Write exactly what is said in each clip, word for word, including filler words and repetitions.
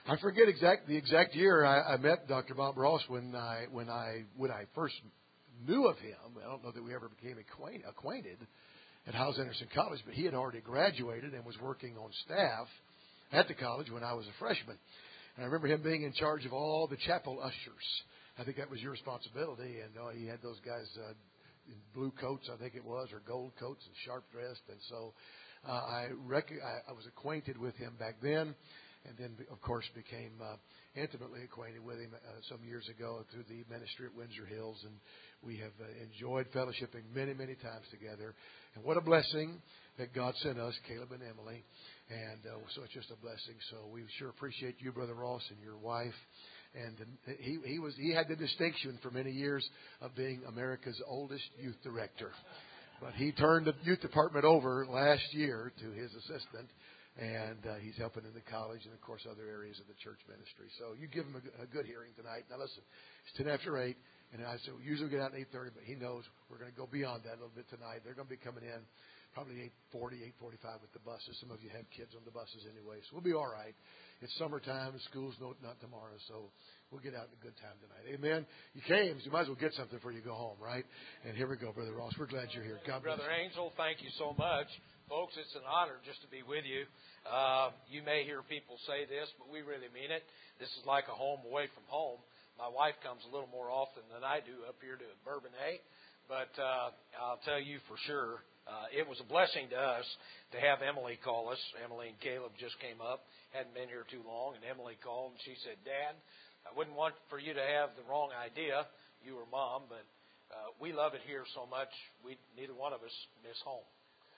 I forget exact the exact year I, I met Doctor Bob Ross when I when I when I first knew of him. I don't know that we ever became acquaint, acquainted at Hyles Anderson College, but he had already graduated and was working on staff at the college when I was a freshman. And I remember him being in charge of all the chapel ushers. I think that was your responsibility. And uh, he had those guys uh, in blue coats, I think it was, or gold coats and sharp dressed. And so uh, I, rec- I I was acquainted with him back then. And then, of course, became uh, intimately acquainted with him uh, some years ago through the ministry at Windsor Hills. And we have uh, enjoyed fellowshipping many, many times together. And what a blessing that God sent us, Caleb and Emily. And uh, so it's just a blessing. So we sure appreciate you, Brother Ross, and your wife. And uh, he, he was he had the distinction for many years of being America's oldest youth director. But he turned the youth department over last year to his assistant. And uh, he's helping in the college and, of course, other areas of the church ministry. So you give him a, a good hearing tonight. Now, listen, it's ten after eight, and I said we usually get out at eight thirty, but he knows we're going to go beyond that a little bit tonight. They're going to be coming in probably eight forty, eight forty-five with the buses. Some of you have kids on the buses anyway, so we'll be all right. It's summertime, and school's no, not tomorrow, so we'll get out in a good time tonight. Amen. You came, so you might as well get something before you go home, right? And here we go, Brother Ross. We're glad you're here. God bless Brother you. Angel, thank you so much. Folks, it's an honor just to be with you. Uh, you may hear people say this, but we really mean it. This is like a home away from home. My wife comes a little more often than I do up here to Bourbonnais. But uh, I'll tell you for sure, uh, it was a blessing to us to have Emily call us. Emily and Caleb just came up, hadn't been here too long, and Emily called and she said, Dad, I wouldn't want for you to have the wrong idea, you or Mom, but uh, we love it here so much, we neither one of us miss home.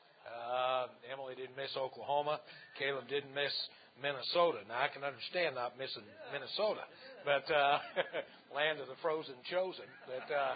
Uh, Emily didn't miss Oklahoma. Caleb didn't miss Minnesota. Now, I can understand not missing Minnesota, but uh, land of the frozen chosen. But uh,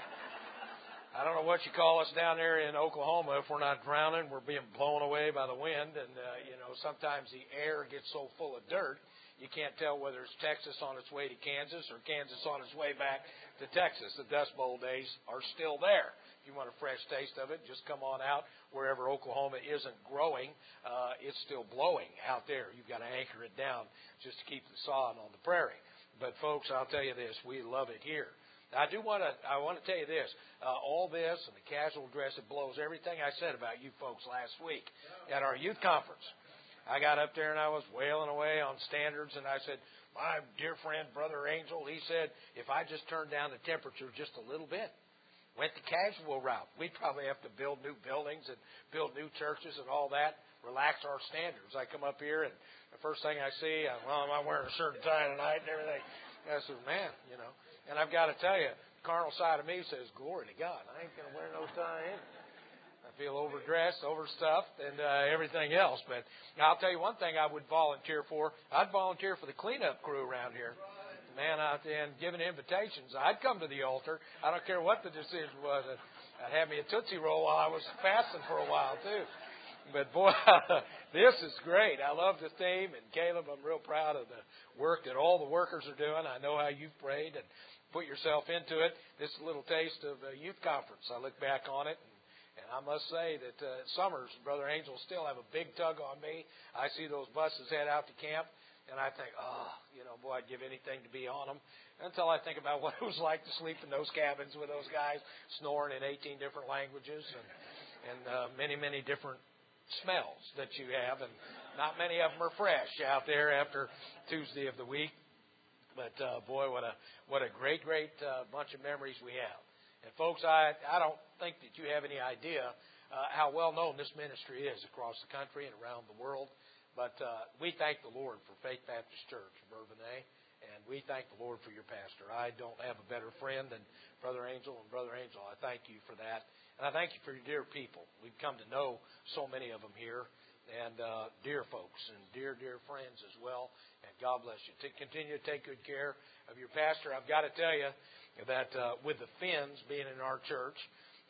I don't know what you call us down there in Oklahoma if we're not drowning. We're being blown away by the wind, and, uh, you know, sometimes the air gets so full of dirt, you can't tell whether it's Texas on its way to Kansas or Kansas on its way back to Texas. The Dust Bowl days are still there. If you want a fresh taste of it, just come on out wherever Oklahoma isn't growing. Uh, it's still blowing out there. You've got to anchor it down just to keep the sod on the prairie. But, folks, I'll tell you this. We love it here. I do want to I want to tell you this. Uh, all this and the casual dress, it blows everything I said about you folks last week at our youth conference. I got up there and I was wailing away on standards, and I said, my dear friend, Brother Angel, he said, if I just turned down the temperature just a little bit, went the casual route, we'd probably have to build new buildings and build new churches and all that, relax our standards. I come up here, and the first thing I see, I, well, am I wearing a shirt and tie tonight and everything? And I said, man, you know. And I've got to tell you, the carnal side of me says, glory to God, I ain't going to wear no tie in. I feel overdressed, overstuffed, and uh, everything else. But I'll tell you one thing I would volunteer for. I'd volunteer for the cleanup crew around here. Man out there and giving invitations. I'd come to the altar. I don't care what the decision was. I'd have me a Tootsie Roll while I was fasting for a while, too. But, boy, this is great. I love the theme. And, Caleb, I'm real proud of the work that all the workers are doing. I know how you've prayed and put yourself into it. This is a little taste of a youth conference. I look back on it. And I must say that uh, summers, Brother Angel, still have a big tug on me. I see those buses head out to camp, and I think, oh, you know, boy, I'd give anything to be on them. Until I think about what it was like to sleep in those cabins with those guys snoring in eighteen different languages and, and uh, many, many different smells that you have. And not many of them are fresh out there after Tuesday of the week. But, uh, boy, what a what a great, great uh, bunch of memories we have. And, folks, I, I don't think that you have any idea uh, how well-known this ministry is across the country and around the world. But uh, we thank the Lord for Faith Baptist Church in Bourbonnais, and we thank the Lord for your pastor. I don't have a better friend than Brother Angel, and Brother Angel, I thank you for that. And I thank you for your dear people. We've come to know so many of them here, and uh, dear folks, and dear, dear friends as well. And God bless you. To continue to take good care of your pastor. I've got to tell you, that uh, with the Finns being in our church,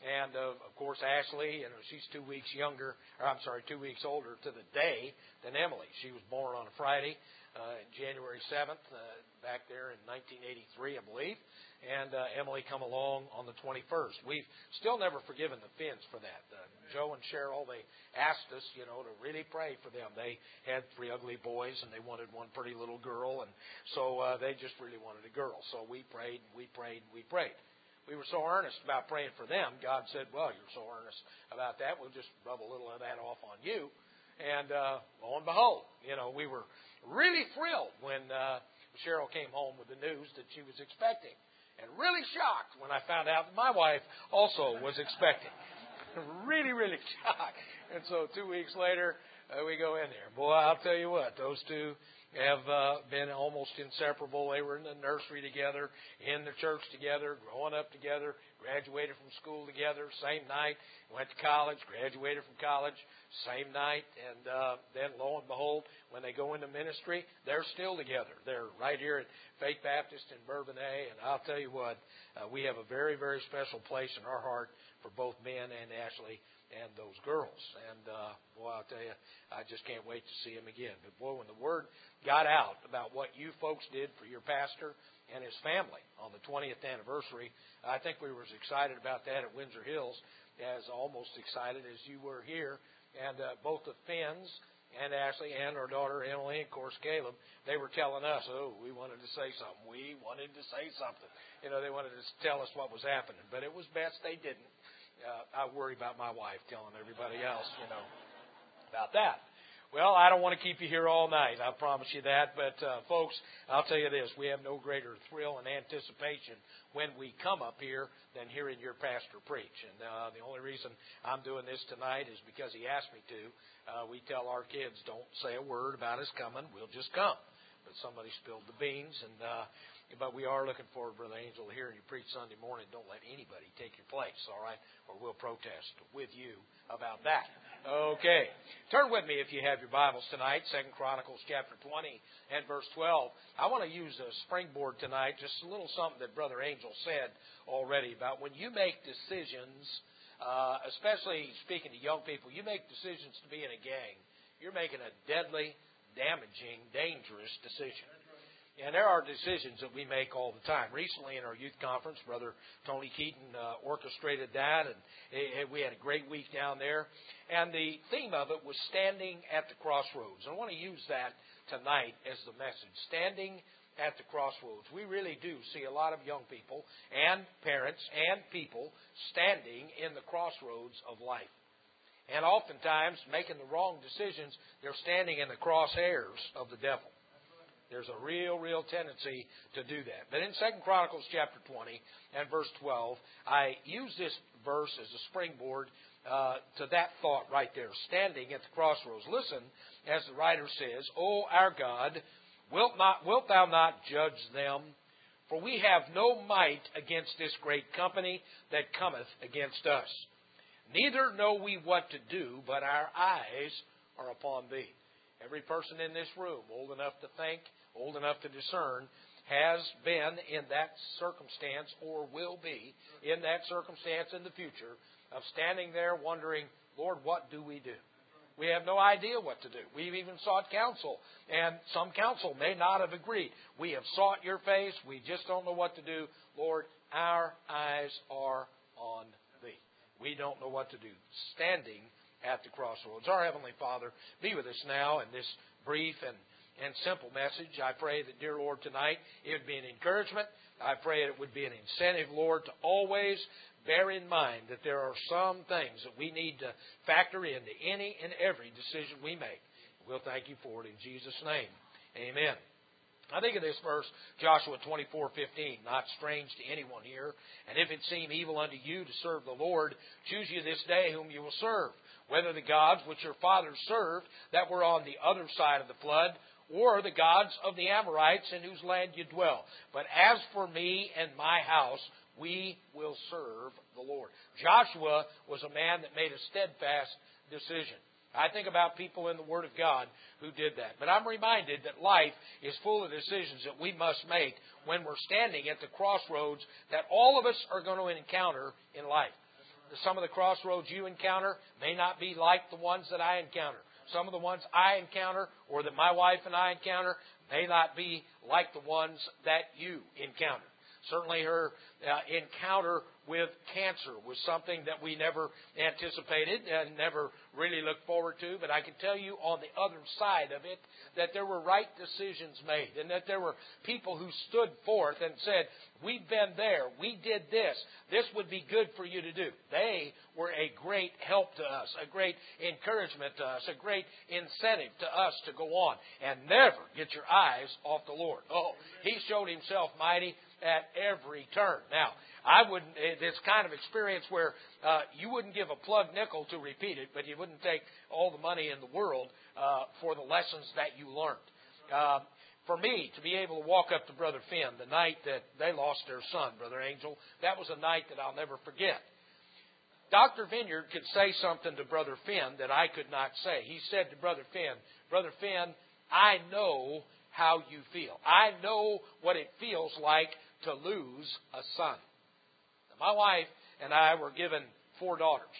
And, uh, of course, Ashley, you know, she's two weeks younger, or I'm sorry, two weeks older to the day than Emily. She was born on a Friday, uh, January seventh, uh, back there in nineteen eighty-three, I believe. And uh, Emily come along on the twenty-first. We've still never forgiven the Finns for that. Uh, Joe and Cheryl, they asked us, you know, to really pray for them. They had three ugly boys, and they wanted one pretty little girl, and so uh, they just really wanted a girl. So we prayed, and we prayed, and we prayed. We were so earnest about praying for them, God said, well, you're so earnest about that, we'll just rub a little of that off on you. And uh, lo and behold, you know, we were really thrilled when uh, Cheryl came home with the news that she was expecting, and really shocked when I found out that my wife also was expecting. really, really shocked. And so two weeks later, uh, we go in there. Boy, I'll tell you what, those two have uh, been almost inseparable. They were in the nursery together, in the church together, growing up together, graduated from school together, same night, went to college, graduated from college, same night, and uh, then lo and behold, when they go into ministry, they're still together. They're right here at Faith Baptist in Bourbonnais, and I'll tell you what, uh, we have a very, very special place in our heart for both Ben and Ashley and those girls. And, uh, boy, I'll tell you, I just can't wait to see them again. But, boy, when the word got out about what you folks did for your pastor and his family on the twentieth anniversary, I think we were as excited about that at Windsor Hills as almost excited as you were here. And uh, both the Finns and Ashley and our daughter Emily and, of course, Caleb, they were telling us, oh, we wanted to say something. We wanted to say something. You know, they wanted to tell us what was happening. But it was best they didn't. Uh, I worry about my wife telling everybody else, you know, about that. Well, I don't want to keep you here all night. I promise you that. But, uh, folks, I'll tell you this. We have no greater thrill and anticipation when we come up here than hearing your pastor preach. And uh, the only reason I'm doing this tonight is because he asked me to. Uh, we tell our kids, don't say a word about us coming. We'll just come. But somebody spilled the beans, and uh, but we are looking forward, Brother Angel, to hearing you preach Sunday morning. Don't let anybody take your place, all right? Or we'll protest with you about that. Okay. Turn with me, if you have your Bibles tonight, Second Chronicles chapter twenty and verse twelve. I want to use a springboard tonight, just a little something that Brother Angel said already about when you make decisions, uh, especially speaking to young people, you make decisions to be in a gang, you're making a deadly, damaging, dangerous decision. And there are decisions that we make all the time. Recently in our youth conference, Brother Tony Keaton uh, orchestrated that, and it, it, we had a great week down there. And the theme of it was standing at the crossroads. And I want to use that tonight as the message, standing at the crossroads. We really do see a lot of young people and parents and people standing in the crossroads of life. And oftentimes, making the wrong decisions, they're standing in the crosshairs of the devil. There's a real, real tendency to do that. But in Second Chronicles chapter twenty and verse twelve, I use this verse as a springboard uh, to that thought right there, standing at the crossroads. Listen, as the writer says, O our God, wilt, not, wilt thou not judge them? For we have no might against this great company that cometh against us. Neither know we what to do, but our eyes are upon thee. Every person in this room, old enough to think, old enough to discern, has been in that circumstance or will be in that circumstance in the future of standing there wondering, Lord, what do we do? We have no idea what to do. We've even sought counsel, and some counsel may not have agreed. We have sought your face. We just don't know what to do. Lord, our eyes are on thee. We don't know what to do. Standing at the crossroads. Our Heavenly Father, be with us now in this brief and, and simple message. I pray that, dear Lord, tonight it would be an encouragement. I pray it would be an incentive, Lord, to always bear in mind that there are some things that we need to factor into any and every decision we make. We'll thank you for it in Jesus' name. Amen. I think of this verse, Joshua twenty-four fifteen, not strange to anyone here. And if it seem evil unto you to serve the Lord, choose you this day whom you will serve, whether the gods which your fathers served that were on the other side of the flood, or the gods of the Amorites in whose land you dwell. But as for me and my house, we will serve the Lord. Joshua was a man that made a steadfast decision. I think about people in the Word of God who did that. But I'm reminded that life is full of decisions that we must make when we're standing at the crossroads that all of us are going to encounter in life. some of the crossroads you encounter may not be like the ones that I encounter. Some of the ones I encounter or that my wife and I encounter may not be like the ones that you encounter. Certainly her uh, encounter with cancer was something that we never anticipated and never really looked forward to. But I can tell you on the other side of it that there were right decisions made and that there were people who stood forth and said, we've been there, we did this, this would be good for you to do. They were a great help to us, a great encouragement to us, a great incentive to us to go on and never get your eyes off the Lord. Oh, He showed Himself mighty at every turn. Now, I wouldn't, this kind of experience where uh, you wouldn't give a plug nickel to repeat it, but you wouldn't take all the money in the world uh, for the lessons that you learned. Uh, for me, to be able to walk up to Brother Finn the night that they lost their son, Brother Angel, that was a night that I'll never forget. Doctor Vineyard could say something to Brother Finn that I could not say. He said to Brother Finn, Brother Finn, I know how you feel. I know what it feels like to lose a son. Now, my wife and I were given four daughters.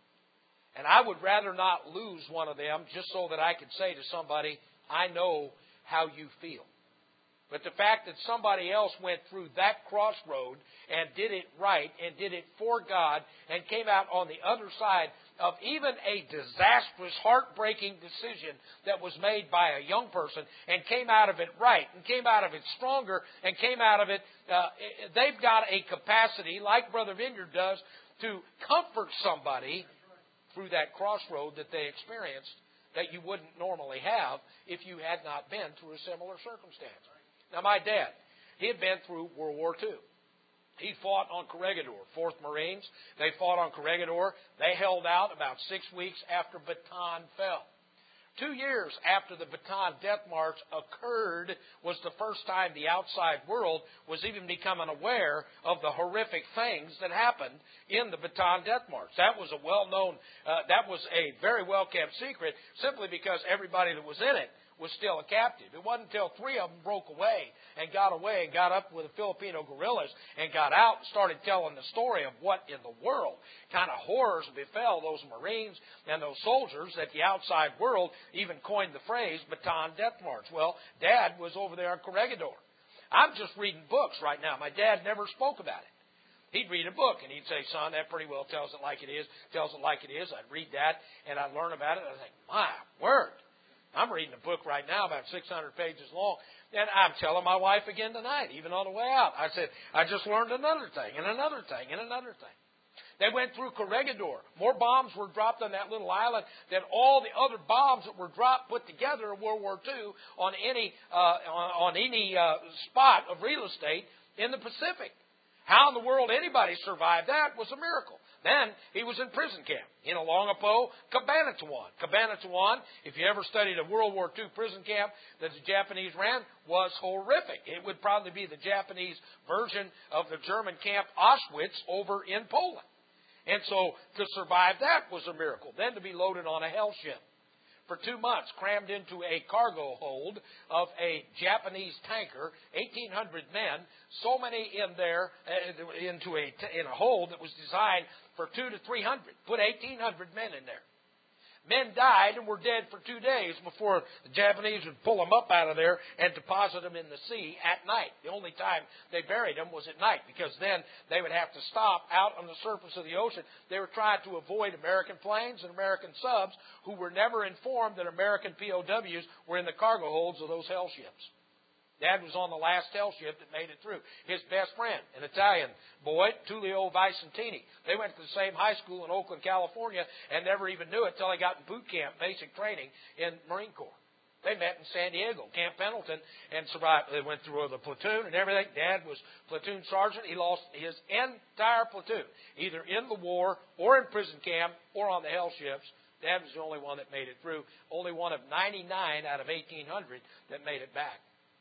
And I would rather not lose one of them just so that I could say to somebody, I know how you feel. But the fact that somebody else went through that crossroad and did it right and did it for God and came out on the other side of even a disastrous, heartbreaking decision that was made by a young person and came out of it right and came out of it stronger and came out of it, uh, they've got a capacity, like Brother Vineyard does, to comfort somebody through that crossroad that they experienced that you wouldn't normally have if you had not been through a similar circumstance. Now, my dad, he had been through World War Two. He fought on Corregidor, fourth Marines. They fought on Corregidor. They held out about six weeks after Bataan fell. Two years after the Bataan Death March occurred was the first time the outside world was even becoming aware of the horrific things that happened in the Bataan Death March. That was a well-known, uh, that was a very well-kept secret simply because everybody that was in it was still a captive. It wasn't until three of them broke away and got away and got up with the Filipino guerrillas and got out and started telling the story of what in the world kind of horrors befell those Marines and those soldiers that the outside world even coined the phrase Bataan Death March. Well, Dad was over there on Corregidor. I'm just reading books right now. My dad never spoke about it. He'd read a book and he'd say, son, that pretty well tells it like it is, tells it like it is. I'd read that and I'd learn about it. And I'd think, my word. I'm reading a book right now about six hundred pages long, and I'm telling my wife again tonight, even on the way out. I said, I just learned another thing, and another thing, and another thing. They went through Corregidor. More bombs were dropped on that little island than all the other bombs that were dropped, put together in World War Two on any, uh, on, on any uh, spot of real estate in the Pacific. How in the world anybody survived that was a miracle. Then he was in prison camp in Olongapo, Cabanatuan. Cabanatuan, if you ever studied a World War Two prison camp that the Japanese ran, was horrific. It would probably be the Japanese version of the German camp Auschwitz over in Poland. And so to survive that was a miracle. Then to be loaded on a hell ship for two months, crammed into a cargo hold of a Japanese tanker, eighteen hundred men, so many in there, uh, into a in a hold that was designed for two to three hundred. Put eighteen hundred men in there. Men died and were dead for two days before the Japanese would pull them up out of there and deposit them in the sea at night. The only time they buried them was at night because then they would have to stop out on the surface of the ocean. They were trying to avoid American planes and American subs who were never informed that American P O Ws were in the cargo holds of those hell ships. Dad was on the last hell ship that made it through. His best friend, an Italian boy, Tullio Vicentini. They went to the same high school in Oakland, California, and never even knew it until they got in boot camp, basic training in Marine Corps. They met in San Diego, Camp Pendleton, and survived. They went through the platoon and everything. Dad was platoon sergeant. He lost his entire platoon, either in the war or in prison camp or on the hell ships. Dad was the only one that made it through. Only one of ninety-nine out of eighteen hundred that made it back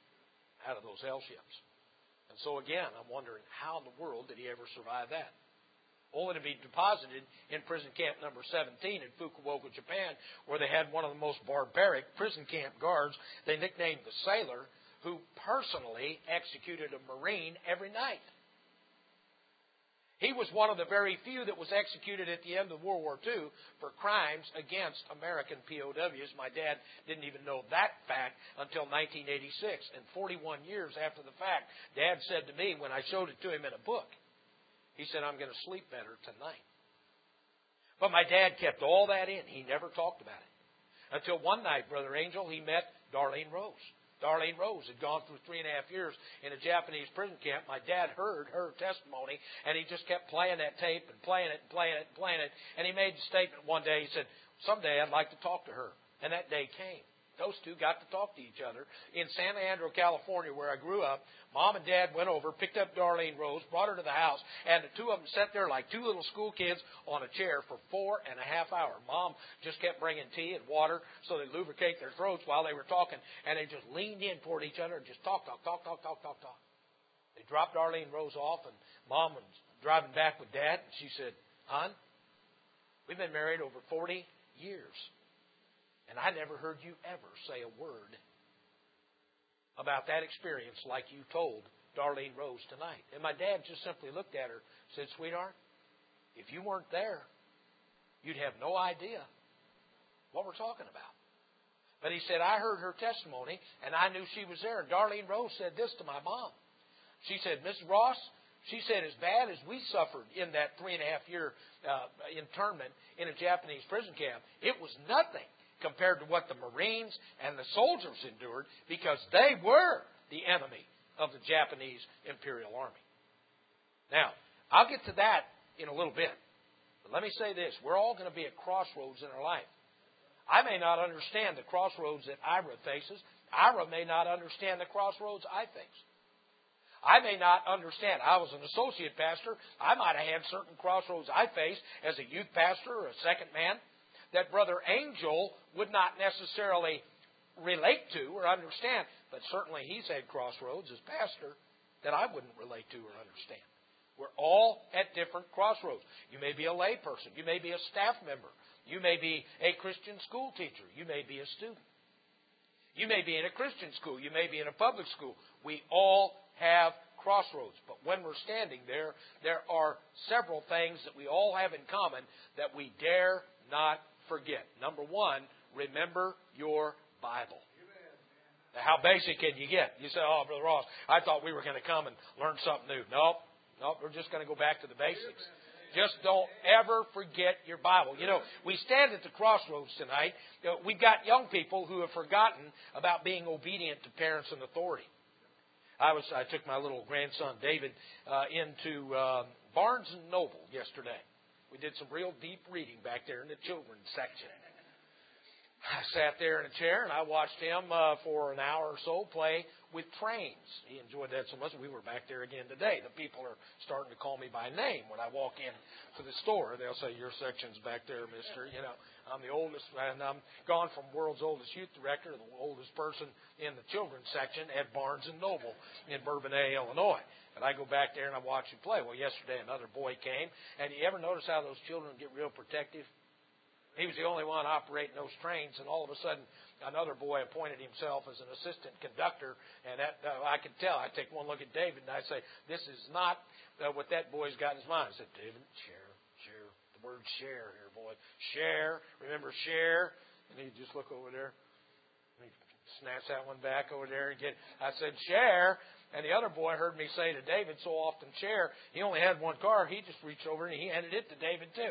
out of those hell ships. And so again, I'm wondering, how in the world did he ever survive that? Only to be deposited in prison camp number seventeen in Fukuoka, Japan, where they had one of the most barbaric prison camp guards they nicknamed the Sailor, who personally executed a Marine every night. He was one of the very few that was executed at the end of World War Two for crimes against American P O Ws. My dad didn't even know that fact until nineteen eighty-six. And forty-one years after the fact, Dad said to me when I showed it to him in a book, he said, I'm going to sleep better tonight. But my dad kept all that in. He never talked about it. Until one night, Brother Angel, he met Darlene Rose. Darlene Rose had gone through three and a half years in a Japanese prison camp. My dad heard her testimony, and he just kept playing that tape and playing it and playing it and playing it. And he made the statement one day. He said, someday I'd like to talk to her. And that day came. Those two got to talk to each other in San Leandro, California, where I grew up. Mom and Dad went over, picked up Darlene Rose, brought her to the house, and the two of them sat there like two little school kids on a chair for four and a half hours. Mom just kept bringing tea and water so they lubricate their throats while they were talking, and they just leaned in toward each other and just talk, talk, talk, talk, talk, talk, talk. They dropped Darlene Rose off, and Mom was driving back with Dad, and she said, Hon, we've been married over forty years. And I never heard you ever say a word about that experience like you told Darlene Rose tonight. And my dad just simply looked at her and said, sweetheart, if you weren't there, you'd have no idea what we're talking about. But he said, I heard her testimony, and I knew she was there. And Darlene Rose said this to my mom. She said, Missus Ross, she said, as bad as we suffered in that three and a half year uh, internment in a Japanese prison camp, it was nothing compared to what the Marines and the soldiers endured, because they were the enemy of the Japanese Imperial Army. Now, I'll get to that in a little bit. But let me say this. We're all going to be at crossroads in our life. I may not understand the crossroads that Ira faces. Ira may not understand the crossroads I face. I may not understand. I was an associate pastor. I might have had certain crossroads I faced as a youth pastor or a second man that Brother Angel would not necessarily relate to or understand. But certainly he's had crossroads as pastor that I wouldn't relate to or understand. We're all at different crossroads. You may be a lay person. You may be a staff member. You may be a Christian school teacher. You may be a student. You may be in a Christian school. You may be in a public school. We all have crossroads. But when we're standing there, there are several things that we all have in common that we dare not forget. Number one, remember your Bible. Now, how basic can you get? You say, oh, Brother Ross, I thought we were going to come and learn something new. Nope. Nope, we're just going to go back to the basics. Just don't ever forget your Bible. You know, we stand at the crossroads tonight. You know, we've got young people who have forgotten about being obedient to parents and authority. I was I took my little grandson, David, uh, into uh, Barnes and Noble yesterday. We did some real deep reading back there in the children's section. I sat there in a chair and I watched him uh, for an hour or so play with trains. He enjoyed that so much. We were back there again today. The people are starting to call me by name when I walk in to the store. They'll say, your section's back there, mister. You know, I'm the oldest, and I'm gone from world's oldest youth director to the oldest person in the children's section at Barnes and Noble in Bourbonnais, Illinois. And I go back there and I watch him play. Well, yesterday another boy came, and you ever notice how those children get real protective? He was the only one operating those trains, and all of a sudden another boy appointed himself as an assistant conductor, and that, uh, I could tell. I take one look at David and I say, this is not uh, what that boy's got in his mind. I said, David, share, share, the word share here, boy. Share, remember share? And he just look over there. And he snaps that one back over there and get. I said, share. And the other boy heard me say to David so often, share. He only had one car. He just reached over and he handed it to David too.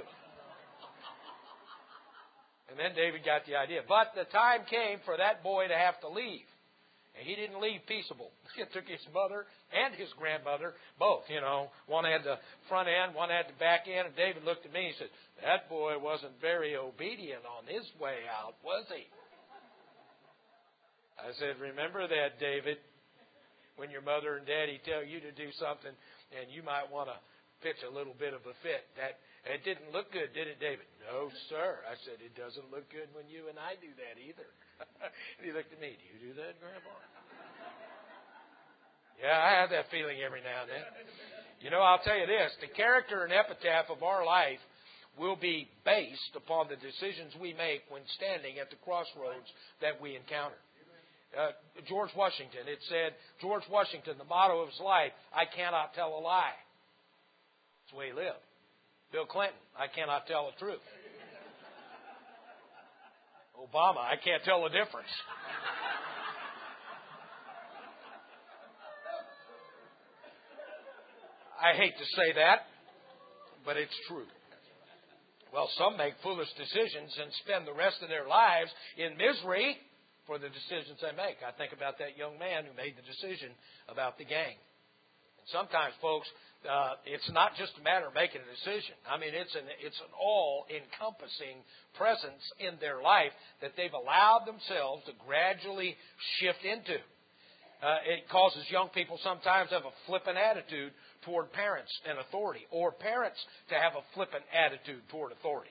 And then David got the idea. But the time came for that boy to have to leave. And he didn't leave peaceable. He took his mother and his grandmother, both, you know. One had the front end, one had the back end. And David looked at me and said, that boy wasn't very obedient on his way out, was he? I said, remember that, David. When your mother and daddy tell you to do something and you might want to pitch a little bit of a fit. That it didn't look good, did it, David? No, sir. I said, it doesn't look good when you and I do that either. And he looked at me, do you do that, Grandpa? Yeah, I have that feeling every now and then. You know, I'll tell you this. The character and epitaph of our life will be based upon the decisions we make when standing at the crossroads that we encounter. Uh, George Washington, it said, George Washington, the motto of his life, I cannot tell a lie. It's the way he lived. Bill Clinton, I cannot tell the truth. Obama, I can't tell the difference. I hate to say that, but it's true. Well, some make foolish decisions and spend the rest of their lives in misery for the decisions they make. I think about that young man who made the decision about the gang. And sometimes, folks, uh, it's not just a matter of making a decision. I mean, it's an it's an all-encompassing presence in their life that they've allowed themselves to gradually shift into. Uh, it causes young people sometimes to have a flippant attitude toward parents and authority, or parents to have a flippant attitude toward authority.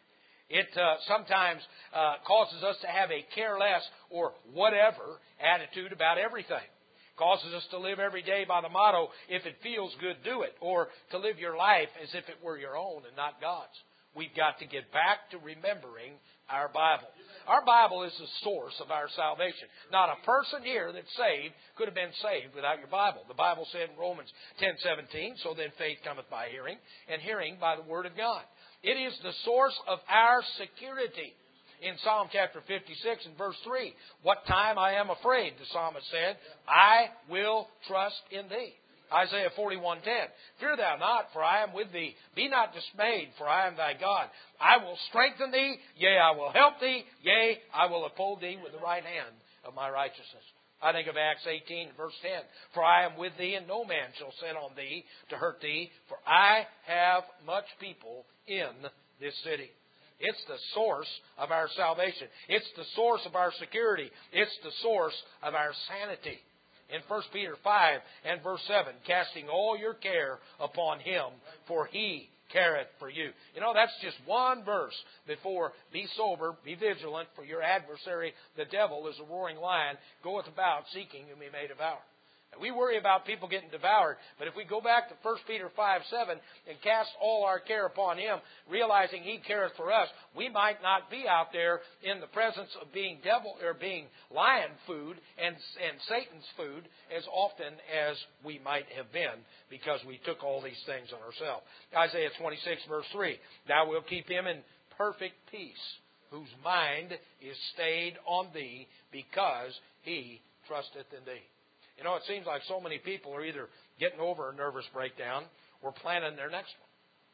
It uh, sometimes uh, causes us to have a careless or whatever attitude about everything. Causes us to live every day by the motto, if it feels good, do it, or to live your life as if it were your own and not God's. We've got to get back to remembering our Bible. Our Bible is the source of our salvation. Not a person here that's saved could have been saved without your Bible. The Bible said in Romans ten seventeen, so then faith cometh by hearing, and hearing by the Word of God. It is the source of our security. In Psalm chapter fifty-six and verse three, what time I am afraid, the psalmist said, I will trust in Thee. Isaiah forty-one ten, fear thou not, for I am with thee. Be not dismayed, for I am thy God. I will strengthen thee, yea, I will help thee, yea, I will uphold thee with the right hand of my righteousness. I think of Acts eighteen, verse ten, for I am with thee, and no man shall set on thee to hurt thee, for I have much people in this city. It's the source of our salvation. It's the source of our security. It's the source of our sanity. In First Peter five and verse seven, casting all your care upon Him, for He careth for you. You know, that's just one verse before, be sober, be vigilant, for your adversary, the devil, is a roaring lion, goeth about seeking whom he may devour. And we worry about people getting devoured, but if we go back to First Peter five seven and cast all our care upon Him, realizing He careth for us, we might not be out there in the presence of being devil or being lion food and, and Satan's food as often as we might have been, because we took all these things on ourselves. Isaiah twenty-six verse three, thou wilt keep him in perfect peace, whose mind is stayed on Thee, because he trusteth in Thee. You know, it seems like so many people are either getting over a nervous breakdown or planning their next one,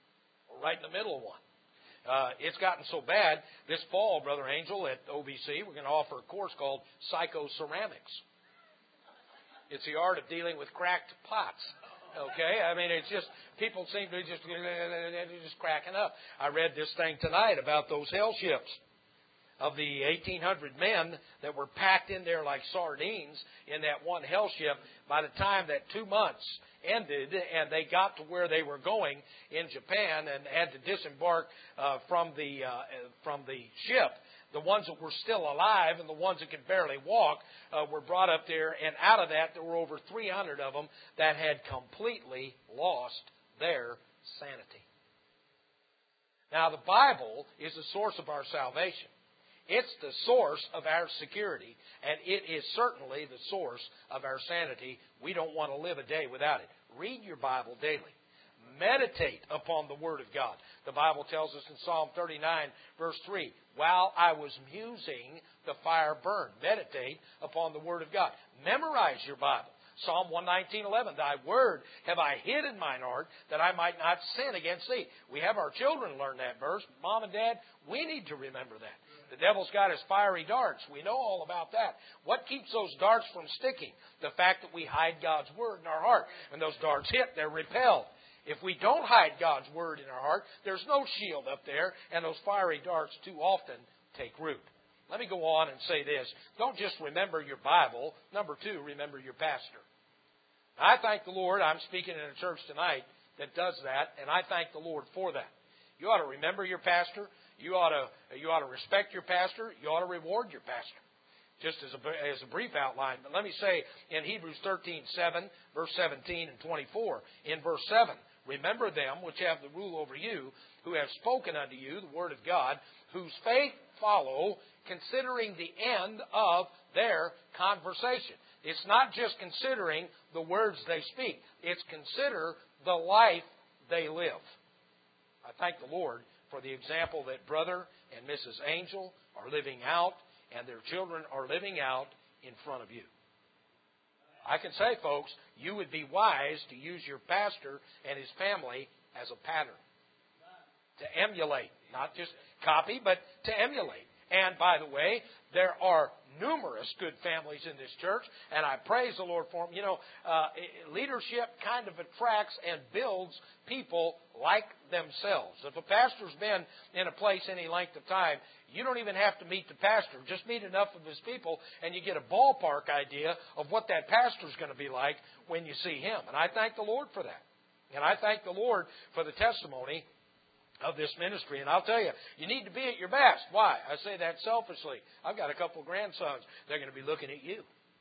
or right in the middle of one. Uh, it's gotten so bad, this fall, Brother Angel, at O B C, we're going to offer a course called Psychoceramics. It's the art of dealing with cracked pots. Okay? I mean, it's just, people seem to be just, just cracking up. I read this thing tonight about those hell ships. Of the eighteen hundred men that were packed in there like sardines in that one hell ship, by the time that two months ended and they got to where they were going in Japan and had to disembark uh, from the uh, from the ship, the ones that were still alive and the ones that could barely walk uh, were brought up there, and out of that there were over three hundred of them that had completely lost their sanity. Now, the Bible is the source of our salvation. It's the source of our security, and it is certainly the source of our sanity. We don't want to live a day without it. Read your Bible daily. Meditate upon the Word of God. The Bible tells us in Psalm thirty-nine, verse three, while I was musing, the fire burned. Meditate upon the Word of God. Memorize your Bible. Psalm one nineteen, eleven, thy word have I hid in mine heart, that I might not sin against thee. We have our children learn that verse. Mom and Dad, we need to remember that. The devil's got his fiery darts. We know all about that. What keeps those darts from sticking? The fact that we hide God's Word in our heart. When those darts hit, they're repelled. If we don't hide God's Word in our heart, there's no shield up there, and those fiery darts too often take root. Let me go on and say this. Don't just remember your Bible. Number two, remember your pastor. I thank the Lord. I'm speaking in a church tonight that does that, and I thank the Lord for that. You ought to remember your pastor. You ought to you ought to respect your pastor. You ought to reward your pastor. Just as a, as a brief outline. But let me say in Hebrews thirteen seven, verse seventeen and twenty-four, in verse seven, remember them which have the rule over you, who have spoken unto you the word of God, whose faith follow, considering the end of their conversation. It's not just considering the words they speak. It's consider the life they live. I thank the Lord for the example that Brother and Missus Angel are living out, and their children are living out in front of you. I can say, folks, you would be wise to use your pastor and his family as a pattern. To emulate. Not just copy, but to emulate. And by the way, there are numerous good families in this church, and I praise the Lord for them. You know, uh, leadership kind of attracts and builds people like themselves. If a pastor's been in a place any length of time, you don't even have to meet the pastor. Just meet enough of his people, and you get a ballpark idea of what that pastor's going to be like when you see him. And I thank the Lord for that. And I thank the Lord for the testimony of this ministry. And I'll tell you, you need to be at your best. Why? I say that selfishly. I've got a couple of grandsons. They're going to be looking at you.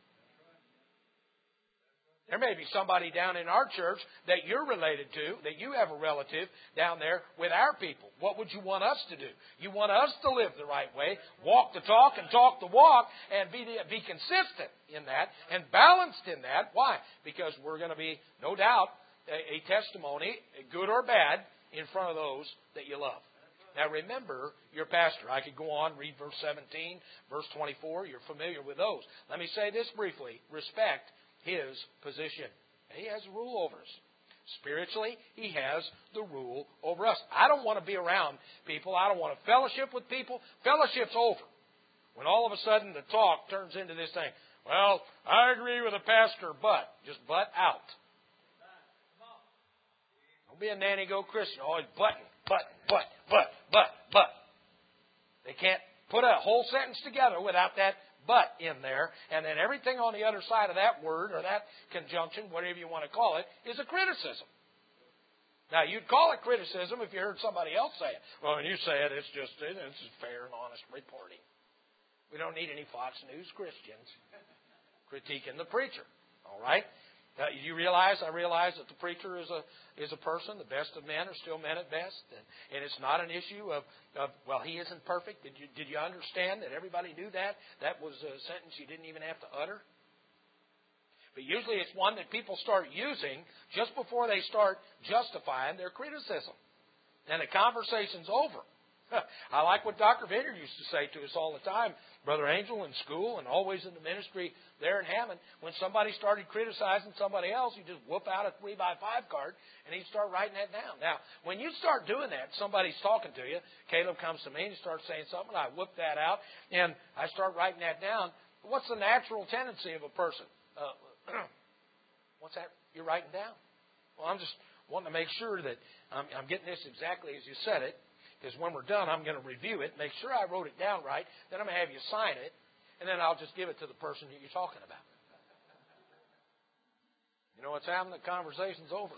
There may be somebody down in our church that you're related to, that you have a relative down there with our people. What would you want us to do? You want us to live the right way, walk the talk and talk the walk, and be, be consistent in that and balanced in that. Why? Because we're going to be, no doubt, a, a testimony, good or bad, in front of those that you love. Now remember your pastor. I could go on, read verse seventeen, verse twenty-four. You're familiar with those. Let me say this briefly. Respect his position. He has rule over us. Spiritually, he has the rule over us. I don't want to be around people. I don't want to fellowship with people. Fellowship's over. When all of a sudden the talk turns into this thing. Well, I agree with the pastor, but. Just butt out. Don't be a nanny-go Christian. Always button, button, but, but, but, but. They can't put a whole sentence together without that but in there. And then everything on the other side of that word or that conjunction, whatever you want to call it, is a criticism. Now, you'd call it criticism if you heard somebody else say it. Well, when you say it, it's just it's just fair and honest reporting. We don't need any Fox News Christians critiquing the preacher. All right? Uh, you realize, I realize that the preacher is a is a person. The best of men are still men at best. And, and it's not an issue of, of, well, he isn't perfect. Did you, did you understand that everybody knew that? That was a sentence you didn't even have to utter. But usually it's one that people start using just before they start justifying their criticism. And the conversation's over. I like what Doctor Vineyard used to say to us all the time, Brother Angel in school and always in the ministry there in Hammond. When somebody started criticizing somebody else, you just whoop out a three by five card and he'd start writing that down. Now, when you start doing that, somebody's talking to you. Caleb comes to me and starts saying something. I whoop that out and I start writing that down. What's the natural tendency of a person? Uh, what's that you're writing down? Well, I'm just wanting to make sure that I'm, I'm getting this exactly as you said it. Because when we're done, I'm going to review it, make sure I wrote it down right, then I'm going to have you sign it, and then I'll just give it to the person that you're talking about. You know what's happening? The conversation's over.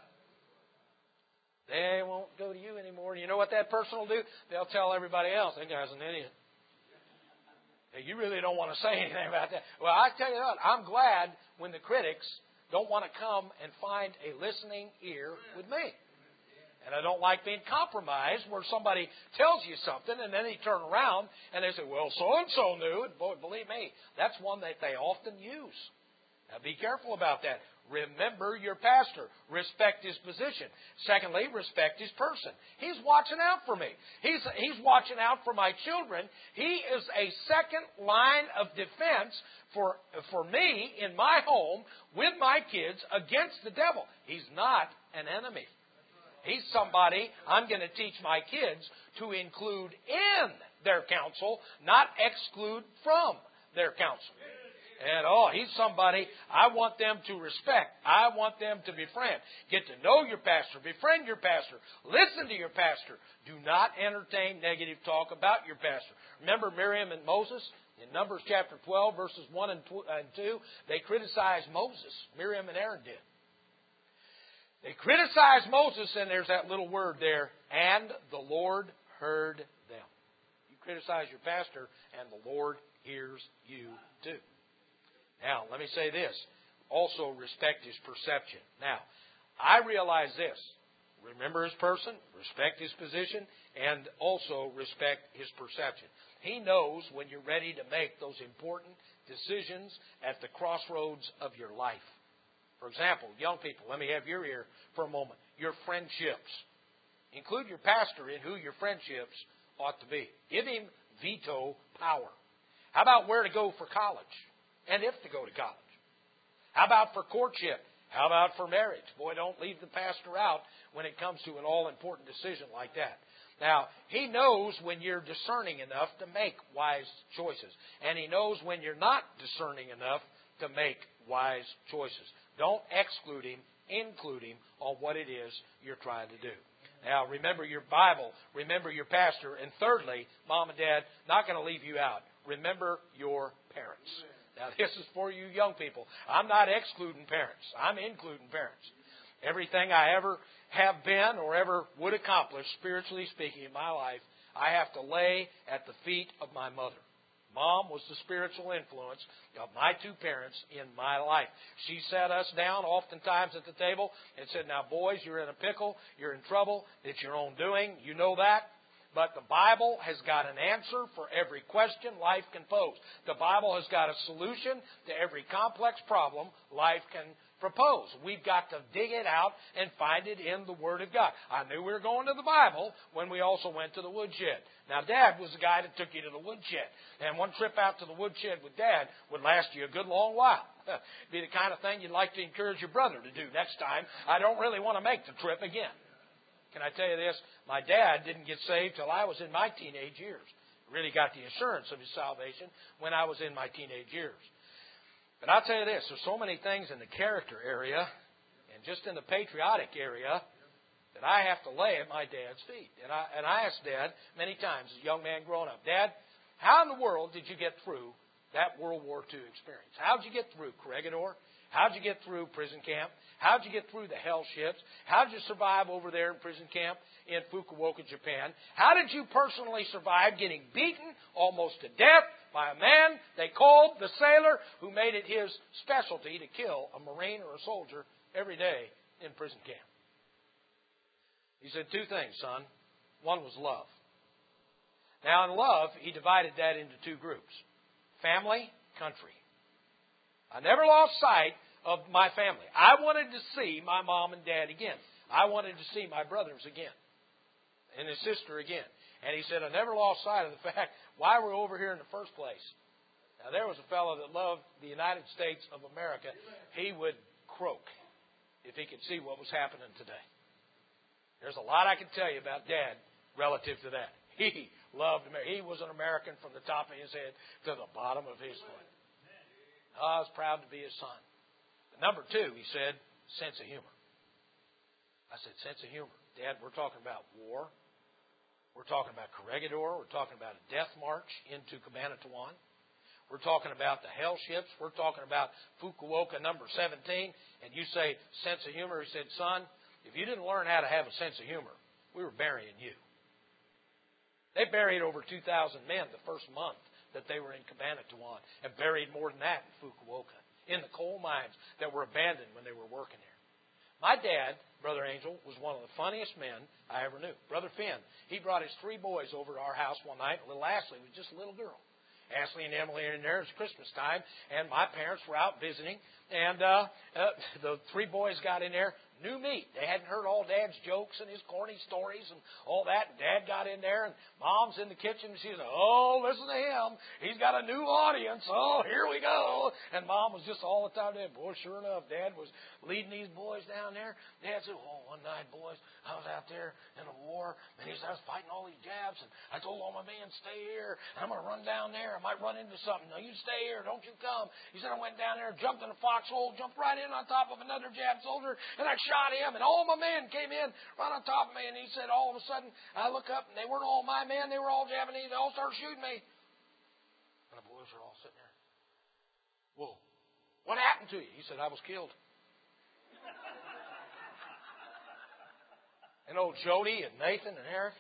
They won't go to you anymore. You know what that person will do? They'll tell everybody else, that guy's an idiot. Hey, you really don't want to say anything about that. Well, I tell you what, I'm glad when the critics don't want to come and find a listening ear with me. And I don't like being compromised where somebody tells you something and then they turn around and they say, well, so-and-so knew. And boy, believe me, that's one that they often use. Now, be careful about that. Remember your pastor. Respect his position. Secondly, respect his person. He's watching out for me. He's, he's watching out for my children. He is a second line of defense for, for me in my home with my kids against the devil. He's not an enemy. He's somebody I'm going to teach my kids to include in their counsel, not exclude from their counsel. And, oh, he's somebody I want them to respect. I want them to befriend. Get to know your pastor. Befriend your pastor. Listen to your pastor. Do not entertain negative talk about your pastor. Remember Miriam and Moses? In Numbers chapter twelve, verses one and two, they criticized Moses. Miriam and Aaron did. They criticized Moses, and there's that little word there, and the Lord heard them. You criticize your pastor, and the Lord hears you too. Now, let me say this. Also, respect his perception. Now, I realize this. Remember his person, respect his position, and also respect his perception. He knows when you're ready to make those important decisions at the crossroads of your life. For example, young people, let me have your ear for a moment. Your friendships. Include your pastor in who your friendships ought to be. Give him veto power. How about where to go for college and if to go to college? How about for courtship? How about for marriage? Boy, don't leave the pastor out when it comes to an all-important decision like that. Now, he knows when you're discerning enough to make wise choices. And he knows when you're not discerning enough to make wise choices. Don't exclude him, include him on what it is you're trying to do. Now, remember your Bible, remember your pastor, and thirdly, Mom and Dad, not going to leave you out. Remember your parents. Now, this is for you young people. I'm not excluding parents. I'm including parents. Everything I ever have been or ever would accomplish, spiritually speaking, in my life, I have to lay at the feet of my mother. Mom was the spiritual influence of my two parents in my life. She sat us down oftentimes at the table and said, now, boys, you're in a pickle. You're in trouble. It's your own doing. You know that. But the Bible has got an answer for every question life can pose. The Bible has got a solution to every complex problem life can propose. We've got to dig it out and find it in the Word of God. I knew we were going to the Bible when we also went to the woodshed. Now, Dad was the guy that took you to the woodshed. And one trip out to the woodshed with Dad would last you a good long while. It'd be the kind of thing you'd like to encourage your brother to do next time. I don't really want to make the trip again. Can I tell you this? My dad didn't get saved till I was in my teenage years. Really got the assurance of his salvation when I was in my teenage years. But I'll tell you this, there's so many things in the character area and just in the patriotic area that I have to lay at my dad's feet. And I, and I asked Dad many times as a young man growing up, Dad, how in the world did you get through that World War Two experience? How did you get through Corregidor? How did you get through prison camp? How did you get through the hell ships? How did you survive over there in prison camp in Fukuoka, Japan? How did you personally survive getting beaten almost to death by a man they called the sailor who made it his specialty to kill a Marine or a soldier every day in prison camp? He said two things, son. One was love. Now, in love, he divided that into two groups. Family, country. I never lost sight of my family. I wanted to see my mom and dad again. I wanted to see my brothers again and his sister again. And he said, I never lost sight of the fact why we're over here in the first place. Now, there was a fellow that loved the United States of America. He would croak if he could see what was happening today. There's a lot I can tell you about Dad relative to that. He loved America. He was an American from the top of his head to the bottom of his foot. I was proud to be his son. Number two, he said, sense of humor. I said, sense of humor. Dad, we're talking about war. We're talking about Corregidor. We're talking about a death march into Cabanatuan. We're talking about the hell ships. We're talking about Fukuoka number seventeen. And you say, sense of humor. He said, son, if you didn't learn how to have a sense of humor, we were burying you. They buried over two thousand men the first month that they were in Cabanatuan and buried more than that in Fukuoka, in the coal mines that were abandoned when they were working there. My dad, Brother Angel, was one of the funniest men I ever knew. Brother Finn, he brought his three boys over to our house one night. Little Ashley was just a little girl. Ashley and Emily are in there. It's Christmas time, and my parents were out visiting. And uh, uh, the three boys got in there. New meat. They hadn't heard all Dad's jokes and his corny stories and all that. And Dad got in there, and Mom's in the kitchen. And she said, oh, listen to him. He's got a new audience. Oh, here we go. And Mom was just all the time there. Boy, sure enough, Dad was leading these boys down there. Dad said, oh, one night, boys, I was out there in a war, and he said, I was fighting all these Japs, and I told all my men, stay here, and I'm going to run down there. I might run into something. No, you stay here. Don't you come. He said, I went down there, jumped in a foxhole, jumped right in on top of another Jap soldier, and I shot him, and all my men came in right on top of me, and he said, all of a sudden, I look up, and they weren't all my men. They were all Japanese. They all started shooting me. And the boys are all sitting there. Whoa. What happened to you? He said, I was killed. And old Jody and Nathan and Eric.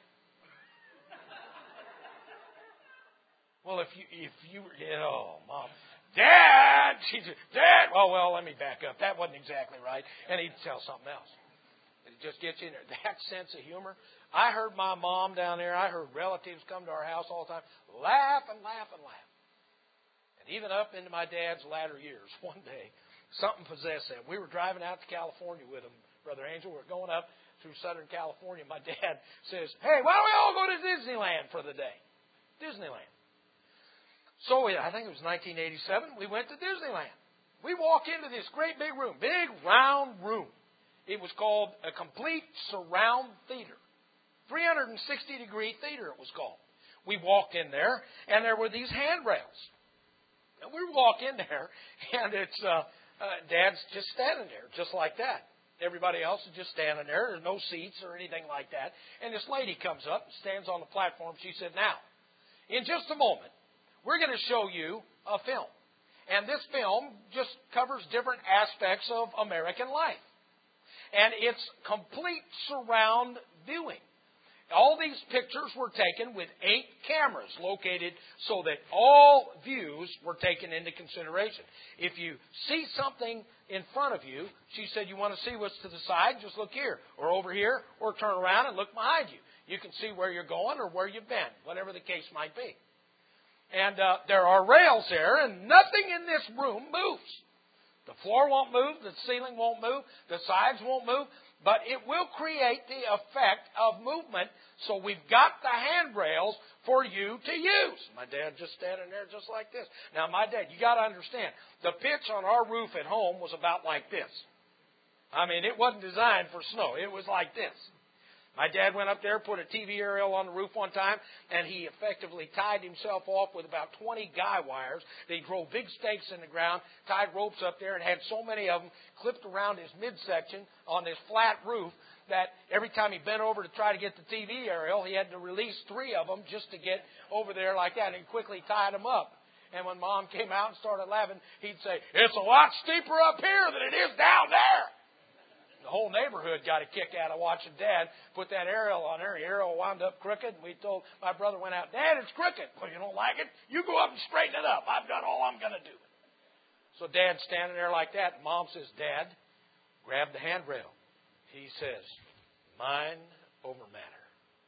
Well, if you, if you, you know, Mom, Dad, she said, Dad. Oh, well, let me back up. That wasn't exactly right. And he'd tell something else. It just gets you in there. That sense of humor. I heard my mom down there. I heard relatives come to our house all the time, laugh and laugh and laugh. And even up into my dad's latter years, one day, Something possessed them. We were driving out to California with them, Brother Angel. We're going up through Southern California. My dad says, hey, why don't we all go to Disneyland for the day? Disneyland. So I think it was nineteen eighty-seven. We went to Disneyland. We walk into this great big room, big round room. It was called a complete surround theater. three sixty degree theater it was called. We walked in there, and there were these handrails. And we walk in there, and it's uh, uh, Dad's just standing there, just like that. Everybody else is just standing there. There's no seats or anything like that. And this lady comes up and stands on the platform. She said, now, in just a moment, we're going to show you a film. And this film just covers different aspects of American life. And it's complete surround viewing. All these pictures were taken with eight cameras located so that all views were taken into consideration. If you see something in front of you, she said, you want to see what's to the side, just look here, or over here, or turn around and look behind you. You can see where you're going or where you've been, whatever the case might be. And uh, there are rails there, and nothing in this room moves. The floor won't move, the ceiling won't move, the sides won't move, but it will create the effect of movement. So we've got the handrails for you to use. My dad just standing there just like this. Now, my dad, you got to understand, the pitch on our roof at home was about like this. I mean, it wasn't designed for snow. It was like this. My dad went up there, put a T V aerial on the roof one time, and he effectively tied himself off with about twenty guy wires. They drove big stakes in the ground, tied ropes up there, and had so many of them clipped around his midsection on this flat roof that every time he bent over to try to get the T V aerial, he had to release three of them just to get over there like that, and quickly tied them up. And when Mom came out and started laughing, he'd say, it's a lot steeper up here than it is down there. The whole neighborhood got a kick out of watching Dad put that aerial on there. The aerial wound up crooked. And we told, my brother went out, Dad, it's crooked. Well, you don't like it? You go up and straighten it up. I've done all I'm going to do. So Dad's standing there like that. And Mom says, Dad, grab the handrail. He says, mind over matter.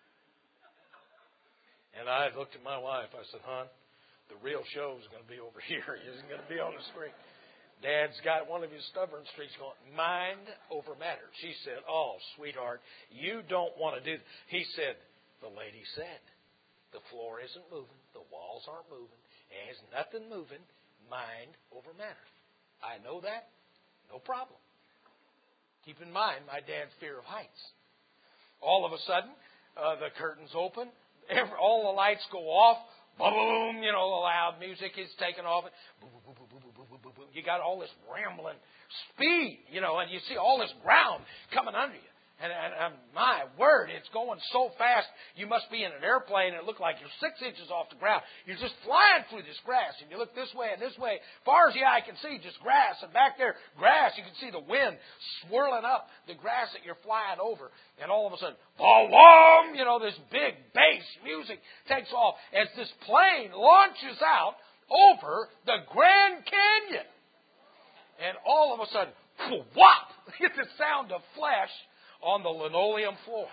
And I looked at my wife. I said, hon, the real show is going to be over here. It isn't going to be on the screen. Dad's got one of his stubborn streaks going, mind over matter. She said, oh, sweetheart, you don't want to do that. He said, the lady said, the floor isn't moving, the walls aren't moving, there's nothing moving, mind over matter. I know that, no problem. Keep in mind my dad's fear of heights. All of a sudden, uh, the curtains open, every, all the lights go off, boom, you know, the loud music is taken off. Boom, boom, boom, boom, boom, boom, boom, boom, boom. You got all this rambling speed, you know, and you see all this ground coming under you. And, and, and my word, it's going so fast, you must be in an airplane and it looked like you're six inches off the ground. You're just flying through this grass, and you look this way and this way. Far as the eye can see, just grass. And back there, grass, you can see the wind swirling up the grass that you're flying over. And all of a sudden, boom, you know, this big bass music takes off as this plane launches out over the Grand Canyon. And all of a sudden, whop, hit the sound of flesh on the linoleum floor.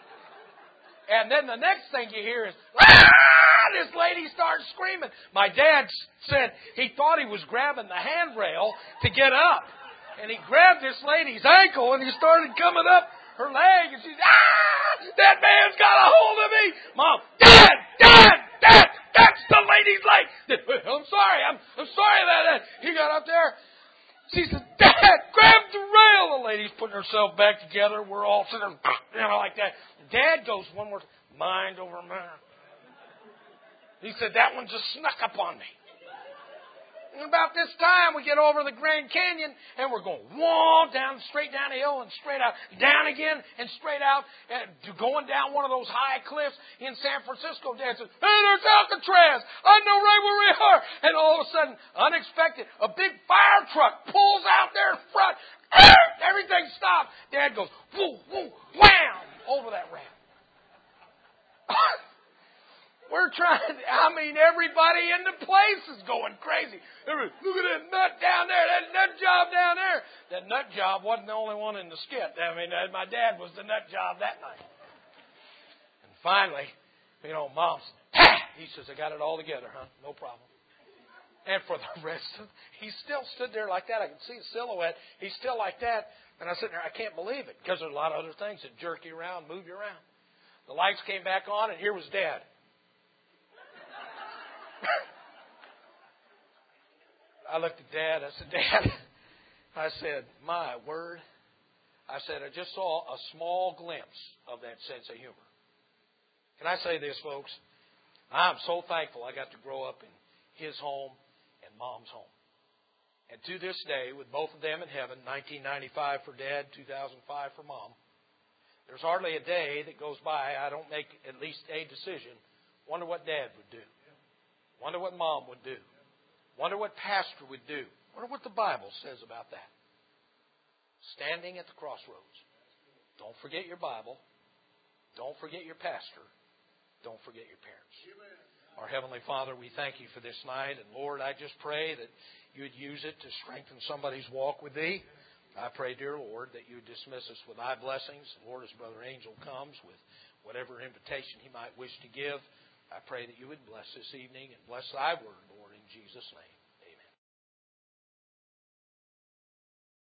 And then the next thing you hear is, ah! This lady starts screaming. My dad said he thought he was grabbing the handrail to get up. And he grabbed this lady's ankle and he started coming up her leg. And she's, ah! That man's got a hold of me. Mom, Dad, Dad, Dad, that's the lady's leg. I'm sorry, I'm, I'm sorry about that. He got up there. She said, Dad, grab the rail. The lady's putting herself back together. We're all sitting, you know, like that. Dad goes one more time, mind over matter. He said, that one just snuck up on me. And about this time, we get over the Grand Canyon, and we're going, whoa, down, straight down the hill, and straight out, down again, and straight out, and going down one of those high cliffs in San Francisco. Dad says, hey, there's Alcatraz. I know right where we are. And all of a sudden, unexpected, a big fire truck pulls out there in front. Everything stops. Dad goes, whoo, whoo, wham, over that ramp. We're trying, I mean, everybody in the place is going crazy. Look at that nut down there, that nut job down there. That nut job wasn't the only one in the skit. I mean, my dad was the nut job that night. And finally, you know, Mom said, ha! He says, I got it all together, huh? No problem. And for the rest of he still stood there like that. I could see his silhouette. He's still like that. And I was sitting there, I can't believe it. Because there's a lot of other things that jerk you around, move you around. The lights came back on, and here was Dad. I looked at Dad. I said, Dad, I said, my word. I said, I just saw a small glimpse of that sense of humor. Can I say this, folks? I'm so thankful I got to grow up in his home and Mom's home. And to this day, with both of them in heaven, nineteen ninety-five for Dad, two thousand five for Mom, there's hardly a day that goes by I don't make at least a decision. Wonder what Dad would do. Wonder what Mom would do. Wonder what Pastor would do. Wonder what the Bible says about that. Standing at the crossroads. Don't forget your Bible. Don't forget your pastor. Don't forget your parents. Our Heavenly Father, we thank you for this night. And Lord, I just pray that you would use it to strengthen somebody's walk with thee. I pray, dear Lord, that you would dismiss us with thy blessings. Lord, as Brother Angel comes with whatever invitation he might wish to give, I pray that you would bless this evening and bless thy word, Lord, in Jesus' name.